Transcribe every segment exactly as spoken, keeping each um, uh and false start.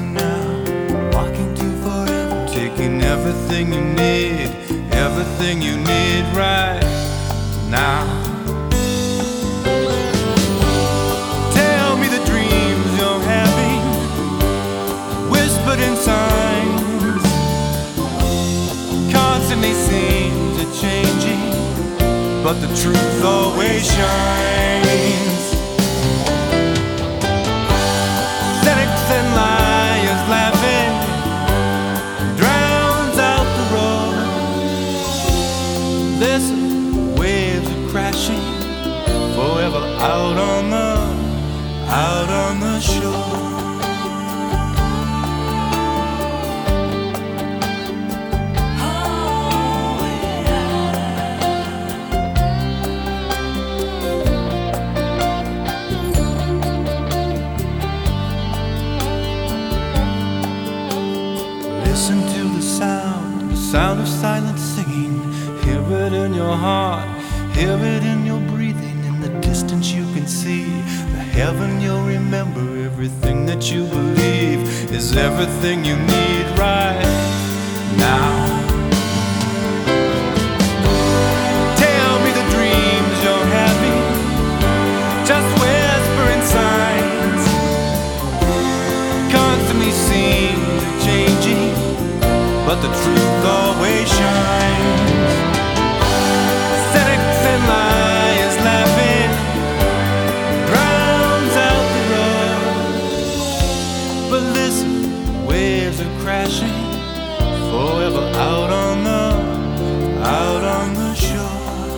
now, walking to forever, taking everything you need, everything you need right now. Tell me the dreams you're having, whispered in signs, constantly seems to changing, but the truth always shines. Cynics and liars laughing drowns out the roar. Listen, waves are crashing forever out on the, out on the shore. Listen to the sound, the sound of silent singing. Hear it in your heart, hear it in your breathing. In the distance you can see the heaven you'll remember. Everything that you believe is everything you need right now. Tell me the dreams you're having, just whispering signs, constantly seem to changing, but the truth always shines. Cynics and liars laughing drowns out the roar. But listen, waves are crashing forever out on the, out on the shore.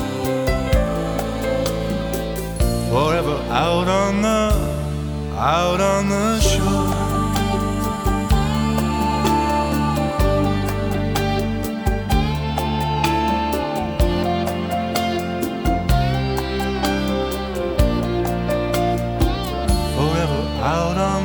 Forever out on the, out on the shore. Out on